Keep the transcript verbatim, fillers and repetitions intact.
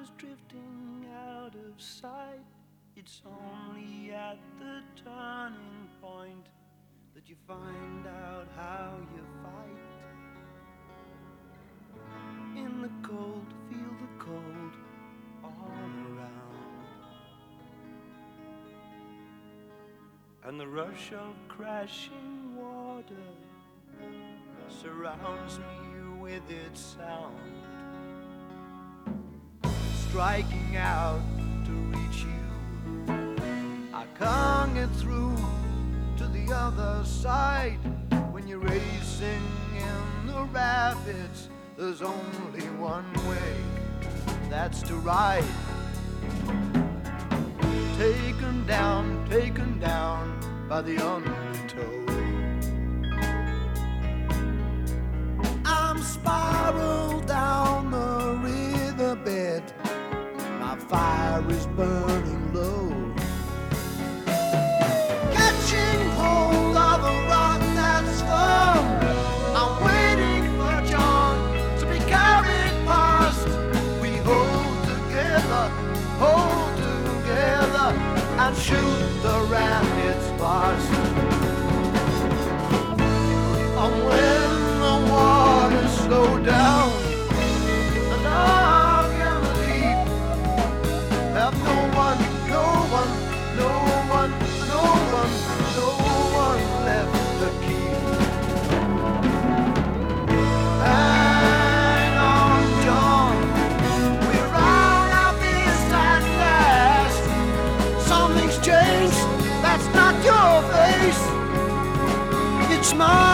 water's drifting out of sight. It's only at the turning point that you find out how you fight. In the cold, feel the cold all around, and the rush of crashing water surrounds me with its sound, striking out to reach you. I can't get through to the other side. When you're racing in the rapids, there's only one way, that's to ride. Taken down, taken down by the undertow. I'm spiraled down the riverbed. My fire is burning low, catching hold of a rock that's firm. I'm waiting for John to be carried past. We hold together, hold together, and shoot the rapids past. And when the waters slow down, and I can leave, have no one, no one, no one, no one, no one left to keep. Hang on, John, we're out of this at last. Something's changed, that's not your face, it's mine.